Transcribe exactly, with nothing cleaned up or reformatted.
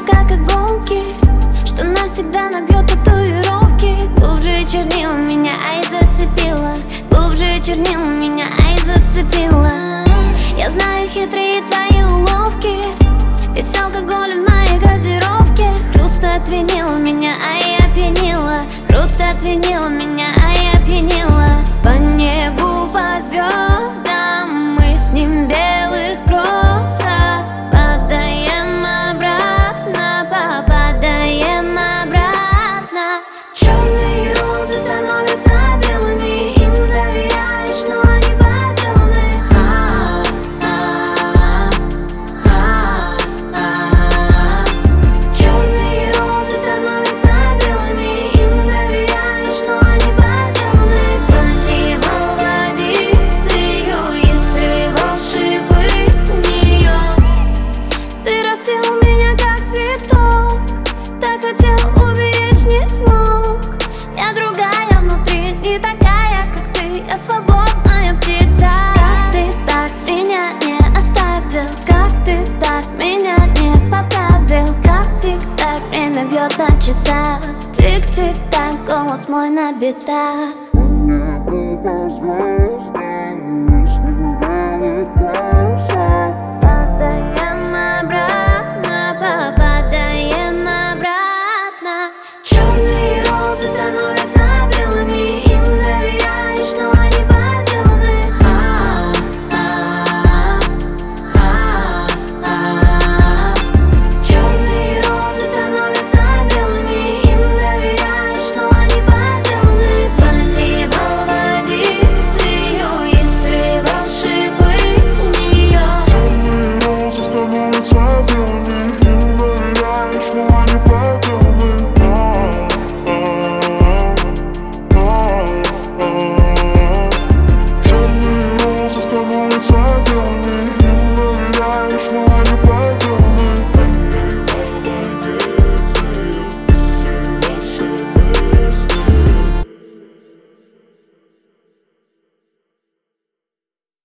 как иголки, что навсегда набьет татуировки. Глубже чернила меня, ай, зацепила. Глубже чернила меня, ай, зацепила. Я знаю хитрые твои уловки. Весь алкоголь в моей газировке. Хруст от винила меня, ай, опьянила. Хруст от винила меня, ай, опьянила. По небу, по звездам мы с ним белых кросса падаем обратно, попадаем обратно. Черные розы становятся белыми, им доверяешь, но они подделаны. Черные розы становятся белыми, им доверяешь, но они подделаны. Проливал водицию и срывал шипы с нее. Ты растил меня как цветок, так хотел уберечь, не смог. Я другая внутри, не такая, как ты, я свободная птица. Как ты так меня не оставил, как ты так меня не поправил. Как тик-так, время бьет на часах. Тик-тик-так, голос мой на битах. По небу, по звездам